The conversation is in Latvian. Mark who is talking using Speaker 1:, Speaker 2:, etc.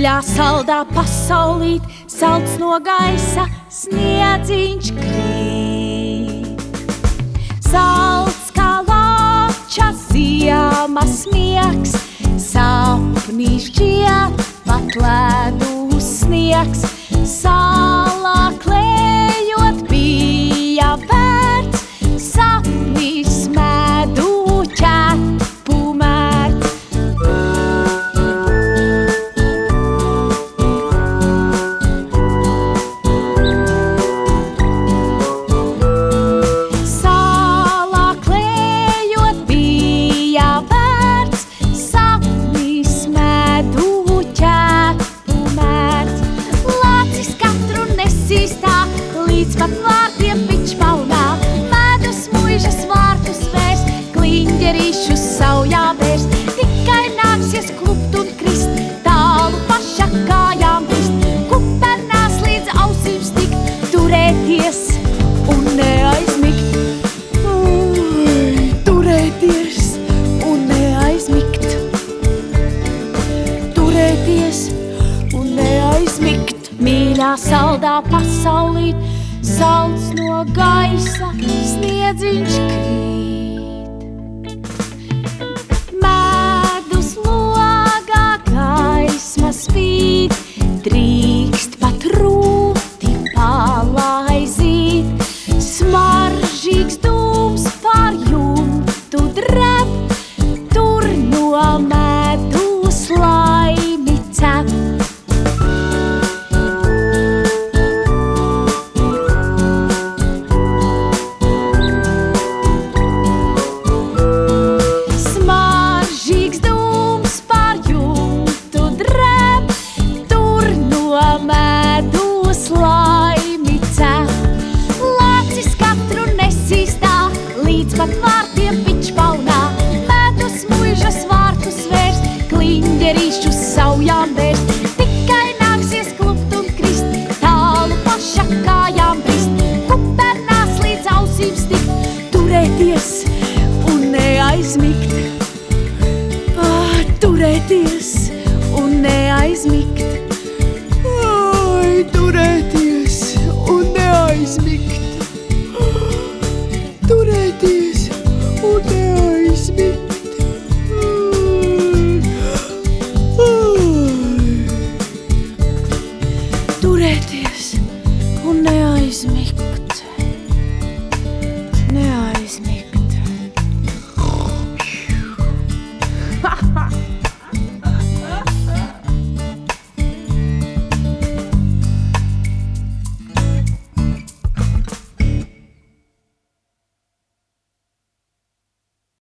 Speaker 1: Mīļā saldā pasaulīt, salds no gaisa, sniedziņš krīt. Salds kā lāča ziemas miegs, sapnī šķiet pat ledus sniegs. Salā klējot bija vērts, sapnis medu ķepu mērts. Salā klējot bija vērts, sapnis medu ķepu mērts. Lācis katru nesīstā, līdz pat vārtiem pičpaunā. Medus muižas vārtus vērs, kliņģerīšus saujā vērs. Tikai nāksies klupt un krist, tālu paša kājām brist. Kupernās līdz ausīm stikt, turēties un neaizmigt. Turēties un neaizmigt. Turēties un neaizmigt. Mīļā saldā pasaulīt, salds no gaisa, sniedziņš krīt. Medus logā gaisma spīd, drīkst pat rūti palaizīt. Smaržīgs dūms pār jumtu dreb, tur no medus laimi cep. Smaržīgs dūms pār jumtu dreb, tur no medus laimi cep. Lācis katru nesīstā, līdz pat vārtiem pičpaunā. Medus muižas vārtus vērs, kliņģerīšus saujām vērs. Tikai nāksies klupt un krist, tālu paša kājām brist. Kupernās līdz ausīm stikt, turēties un neaizmigt. Turēties un neaizmigt. Turēties un neaizmigt. Turēties un neaizmigt.